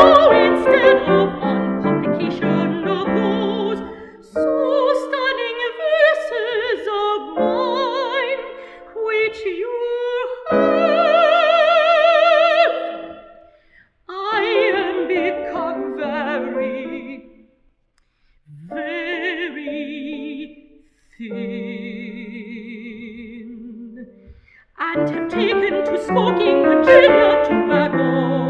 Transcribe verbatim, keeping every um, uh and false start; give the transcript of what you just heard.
instead of on publication of those so stunning verses of mine which you have, I am become very, very thin, and have taken to smoking Virginia tobacco.